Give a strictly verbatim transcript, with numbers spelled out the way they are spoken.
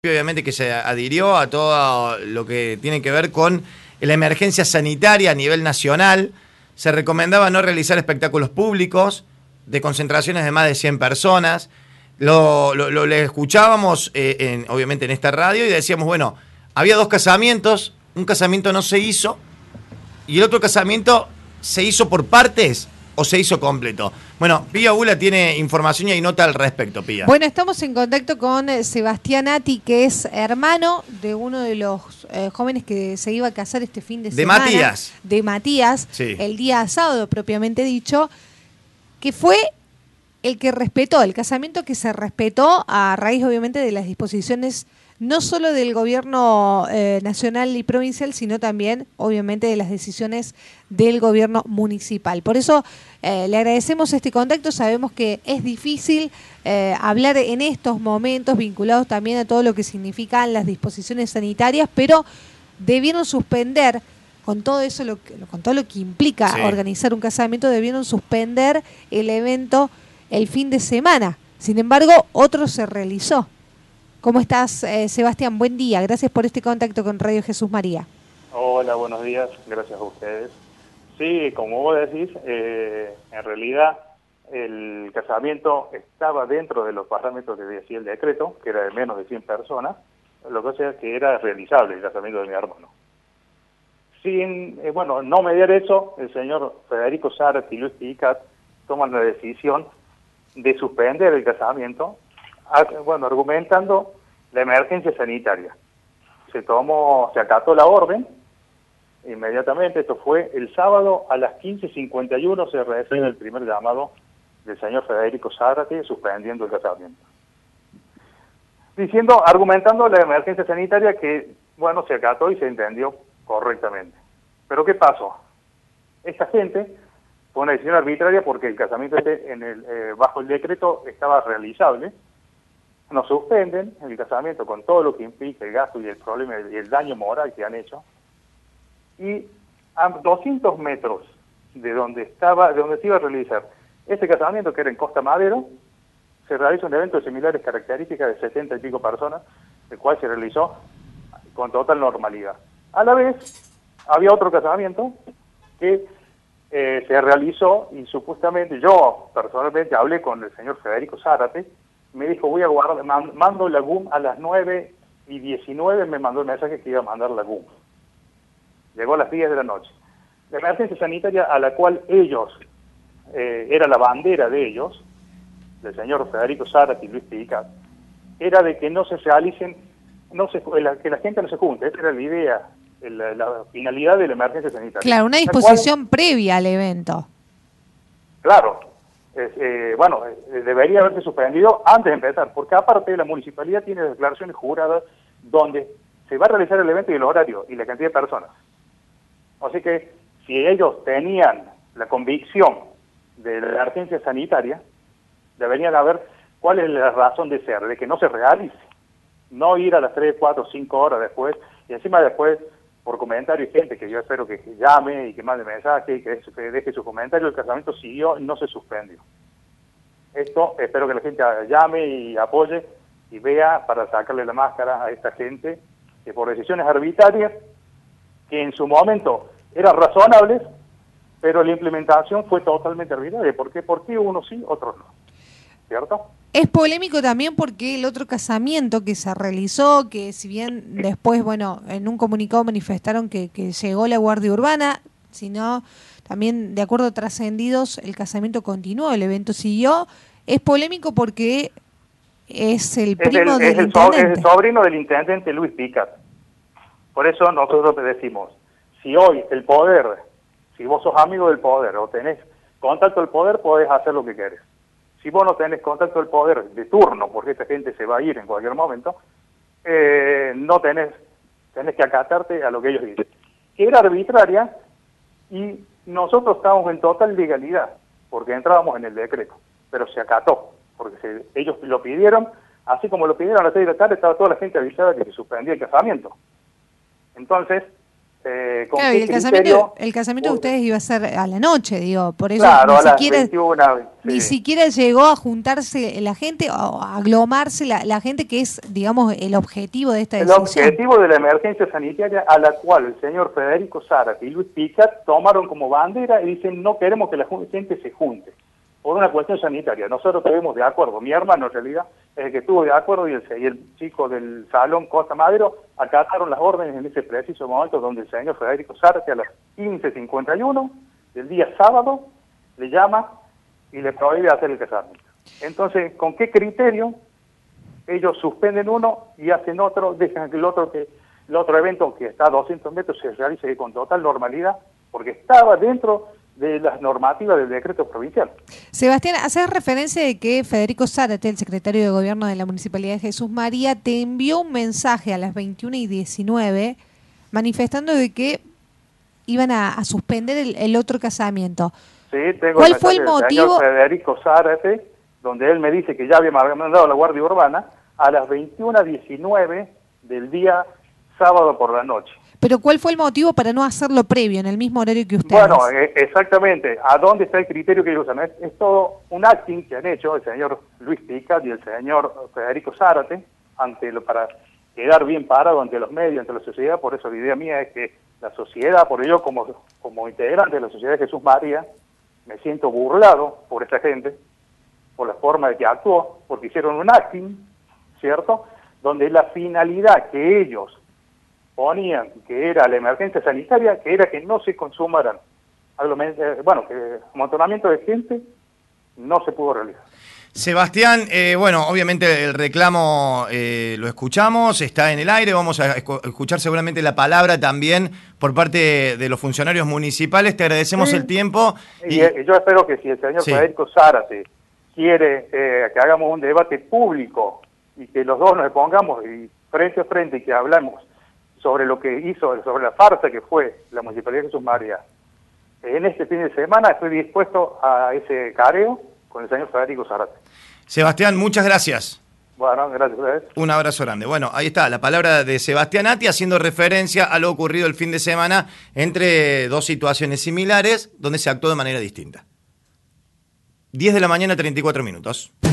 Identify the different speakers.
Speaker 1: Obviamente que se adhirió a todo lo que tiene que ver con la emergencia sanitaria a nivel nacional. Se recomendaba no realizar espectáculos públicos de concentraciones de más de cien personas. Lo, lo, lo le escuchábamos, eh, en, obviamente, en esta radio y decíamos, bueno, había dos casamientos, un casamiento no se hizo y el otro casamiento se hizo por partes o se hizo completo. Bueno, Pía Bula tiene información y hay nota al respecto, Pía.
Speaker 2: Bueno, estamos en contacto con Sebastián Atti, que es hermano de uno de los eh, jóvenes que se iba a casar este fin de,
Speaker 1: de
Speaker 2: semana.
Speaker 1: De Matías.
Speaker 2: De Matías,
Speaker 1: sí.
Speaker 2: El día sábado propiamente dicho, que fue el que respetó, el casamiento que se respetó a raíz obviamente de las disposiciones no solo del gobierno eh, nacional y provincial, sino también, obviamente, de las decisiones del gobierno municipal. Por eso eh, le agradecemos este contacto. Sabemos que es difícil eh, hablar en estos momentos vinculados también a todo lo que significan las disposiciones sanitarias, pero debieron suspender, con todo eso, lo que, con todo lo que implica sí. organizar un casamiento, debieron suspender el evento el fin de semana. Sin embargo, otro se realizó. ¿Cómo estás, eh, Sebastián? Buen día. Gracias por este contacto con Radio Jesús María.
Speaker 3: Hola, buenos días. Gracias a ustedes. Sí, como vos decís, eh, en realidad el casamiento estaba dentro de los parámetros que decía el decreto, que era de menos de cien personas, lo que sea que era realizable el casamiento de mi hermano. Sin, eh, bueno, no mediar eso, el señor Federico Zárate y Luis Picat toman la decisión de suspender el casamiento, bueno, argumentando la emergencia sanitaria. Se tomó, se acató la orden inmediatamente. Esto fue el sábado a las quince cincuenta y uno se recibe el primer llamado del señor Federico Zárate suspendiendo el casamiento. Diciendo, argumentando la emergencia sanitaria que, bueno, se acató y se entendió correctamente. Pero ¿qué pasó? Esta gente fue una decisión arbitraria porque el casamiento este en el, eh, bajo el decreto estaba realizable. Nos suspenden el casamiento con todo lo que implica el gasto y el problema y el daño moral que han hecho. Y a doscientos metros de donde estaba, de donde se iba a realizar este casamiento, que era en Costa Madero, se realiza un evento de similares características de setenta y pico personas, el cual se realizó con total normalidad. A la vez, había otro casamiento que eh, se realizó y supuestamente yo personalmente hablé con el señor Federico Zárate. Me dijo, voy a guardar, mando la G U M a las nueve y diecinueve, me mandó el mensaje que iba a mandar la G U M. Llegó a las diez de la noche. La emergencia sanitaria a la cual ellos, eh, era la bandera de ellos, del señor Federico Zárate y Luis Picat, era de que no se realicen, no se, que la gente no se junte. Esa era la idea, la, la finalidad de la emergencia sanitaria.
Speaker 2: Claro, una disposición cual, previa al evento.
Speaker 3: Claro. Eh, bueno, eh, debería haberse suspendido antes de empezar, porque aparte la municipalidad tiene declaraciones juradas donde se va a realizar el evento y el horario y la cantidad de personas. Así que si ellos tenían la convicción de la emergencia sanitaria, deberían haber cuál es la razón de ser, de que no se realice, no ir a las tres, cuatro, cinco horas después, y encima después, por comentarios y gente que yo espero que llame y que mande mensaje y que deje su comentario, el casamiento siguió y no se suspendió. Esto espero que la gente llame y apoye y vea para sacarle la máscara a esta gente que por decisiones arbitrarias, que en su momento eran razonables, pero la implementación fue totalmente arbitraria. ¿Por qué? ¿Por qué unos sí, otros no? ¿Cierto?
Speaker 2: Es polémico también porque el otro casamiento que se realizó, que si bien después, bueno, en un comunicado manifestaron que, que llegó la Guardia Urbana, sino también, de acuerdo a trascendidos, el casamiento continuó, el evento siguió. Es polémico porque es el primo
Speaker 3: es el,
Speaker 2: del
Speaker 3: es el
Speaker 2: intendente.
Speaker 3: Es el sobrino del intendente Luis Picat. Por eso nosotros te decimos, si hoy el poder, si vos sos amigo del poder o tenés contacto del poder, podés hacer lo que querés. Si vos no tenés contacto del poder de turno, porque esta gente se va a ir en cualquier momento, eh, no tenés, tenés que acatarte a lo que ellos dicen. Que era arbitraria y nosotros estábamos en total legalidad, porque entrábamos en el decreto, pero se acató, porque se, ellos lo pidieron, así como lo pidieron a las seis de la tarde, estaba toda la gente avisada que se suspendía el casamiento. Entonces, Eh, ¿con
Speaker 2: claro,
Speaker 3: qué
Speaker 2: y el
Speaker 3: criterio?
Speaker 2: casamiento, el casamiento de ustedes iba a ser a la noche, digo, por eso
Speaker 3: Claro,
Speaker 2: ni
Speaker 3: a las
Speaker 2: siquiera,
Speaker 3: veintiuna,
Speaker 2: ni
Speaker 3: sí.
Speaker 2: siquiera llegó a juntarse la gente o a aglomarse la, la gente que es, digamos, el objetivo de esta
Speaker 3: El
Speaker 2: decisión.
Speaker 3: objetivo de la emergencia sanitaria a la cual el señor Federico Zárate y Luis Picat tomaron como bandera y dicen no queremos que la gente se junte por una cuestión sanitaria. Nosotros estuvimos de acuerdo, mi hermano en realidad es el que estuvo de acuerdo y el, y el chico del salón Costa Madero acataron las órdenes en ese preciso momento donde el señor Federico Zárate a las quince cincuenta y uno del día sábado le llama y le prohíbe hacer el casamiento. Entonces, ¿con qué criterio? Ellos suspenden uno y hacen otro, dejan que el otro que el otro evento que está a doscientos metros se realice con total normalidad, porque estaba dentro de las normativas del decreto provincial.
Speaker 2: Sebastián, haces referencia de que Federico Zárate, el secretario de Gobierno de la Municipalidad de Jesús María, te envió un mensaje a las veintiuna y diecinueve manifestando de que iban a, a suspender el, el otro casamiento.
Speaker 3: Sí, tengo
Speaker 2: ¿Cuál
Speaker 3: el
Speaker 2: fue el
Speaker 3: mensaje del
Speaker 2: motivo?
Speaker 3: señor Federico Zárate, donde él me dice que ya había mandado a la Guardia Urbana a las veintiuna diecinueve del día sábado por la noche.
Speaker 2: Pero ¿cuál fue el motivo para no hacerlo previo, en el mismo horario que ustedes?
Speaker 3: Bueno, eh, exactamente. ¿A dónde está el criterio que ellos usan? Es, es todo un acting que han hecho el señor Luis Picat y el señor Federico Zárate ante lo, para quedar bien parado ante los medios, ante la sociedad. Por eso la idea mía es que la sociedad, por ello como, como integrante de la Sociedad de Jesús María, me siento burlado por esta gente, por la forma de que actuó, porque hicieron un acting, ¿cierto?, donde la finalidad que ellos ponían, que era la emergencia sanitaria, que era que no se consumaran, bueno, que amontonamiento de gente no se pudo realizar.
Speaker 1: Sebastián, eh, bueno, obviamente el reclamo eh, lo escuchamos, está en el aire, vamos a escuchar seguramente la palabra también por parte de los funcionarios municipales, te agradecemos sí. el tiempo.
Speaker 3: Y, y yo espero que si el señor sí. Federico Zárate quiere eh, que hagamos un debate público y que los dos nos pongamos y frente a frente y que hablamos sobre lo que hizo, sobre la farsa que fue la Municipalidad de Jesús María, en este fin de semana estoy dispuesto a ese careo con el señor Federico Zárate.
Speaker 1: Sebastián, muchas gracias.
Speaker 3: Bueno, gracias a ustedes.
Speaker 1: Un abrazo grande. Bueno, ahí está la palabra de Sebastián Atti haciendo referencia a lo ocurrido el fin de semana entre dos situaciones similares donde se actuó de manera distinta. diez de la mañana, treinta y cuatro minutos.